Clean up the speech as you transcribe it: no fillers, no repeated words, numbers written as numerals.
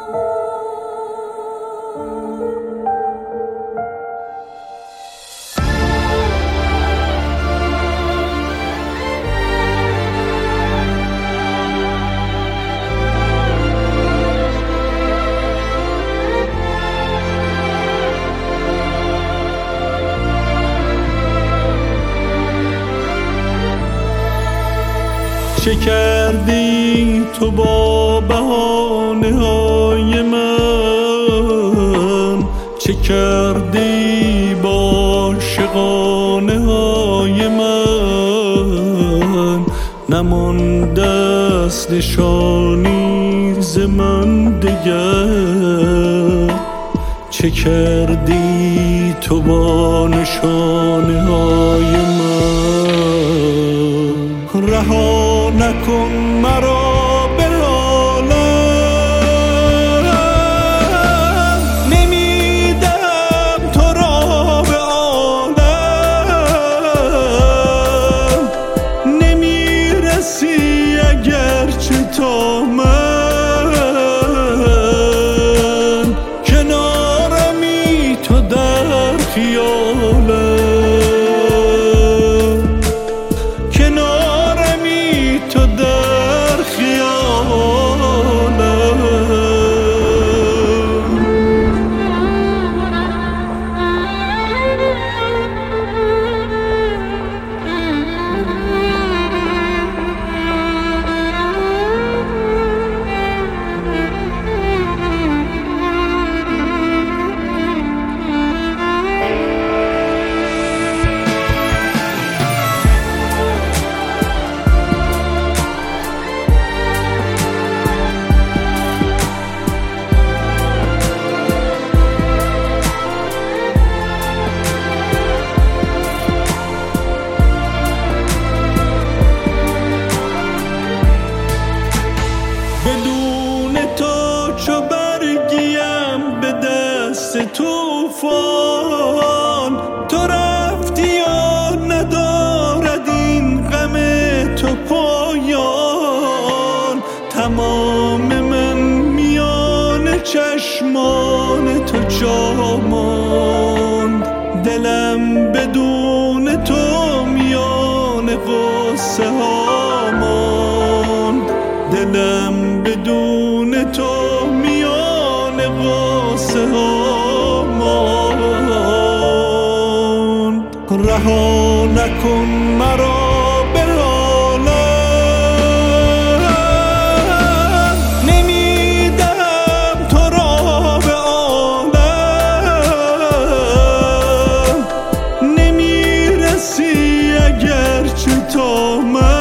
چه کردی تو با بهانه های من؟ چه کردی با عاشقانه های من؟ نمانده است نشانی ز من دگر. چه کردی تو با نشانه های من؟ رها نکن مرا به عالم، نمیدم تو را به عالم. نمیرسی اگرچه تا من، کنارمی تو در خیالم. بدون تو چو برگیم به دست طوفان، تو رفتی و ندارد این غم تو پایان. تمام من میان چشمان تو جا ماند، دلم بدون تو میان غصه ها ماند. دلم بدون تو میان غصه ها ماند. رها نکن مرا به عالم، نمیدم تو را به عالم. نمیرسی اگرچه تا من،